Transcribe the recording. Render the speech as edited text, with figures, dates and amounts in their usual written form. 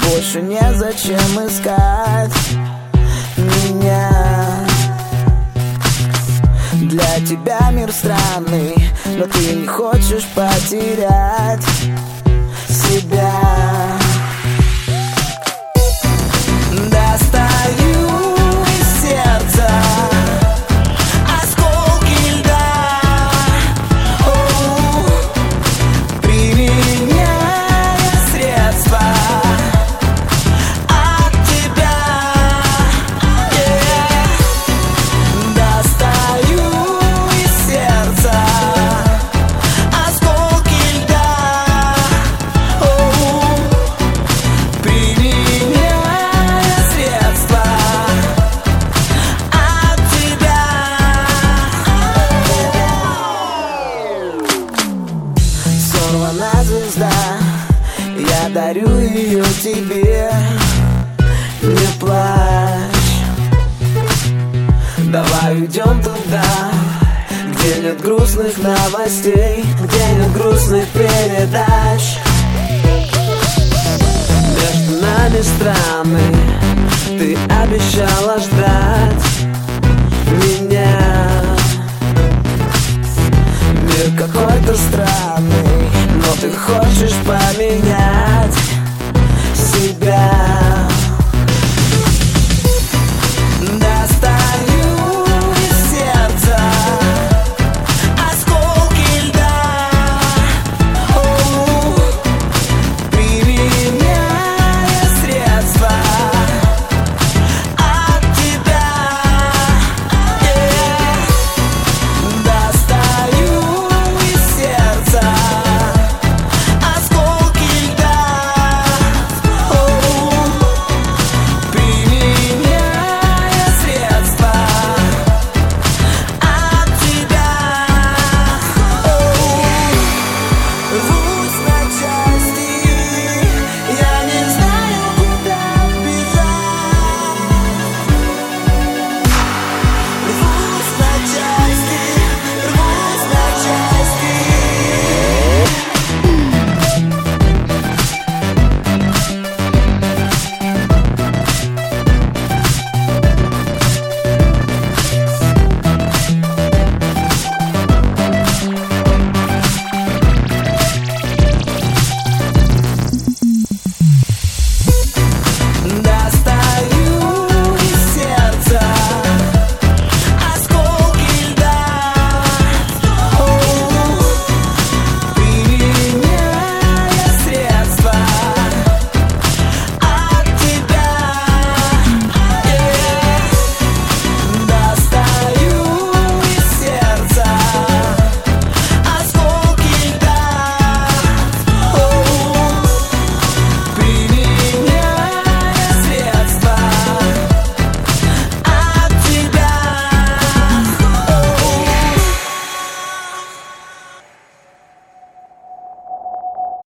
больше незачем искать меня. Для тебя мир странный, но ты не хочешь потерять себя. Достаю из сердца осколки льда, применяя средства от тебя. Достаю из сердца осколки льда, применяя средства от тебя. Сорвана звезда, я дарю ее тебе. Не плачь, давай уйдем туда, где нет грустных новостей, где нет грустных передач. Между нами страны, ты обещала ждать.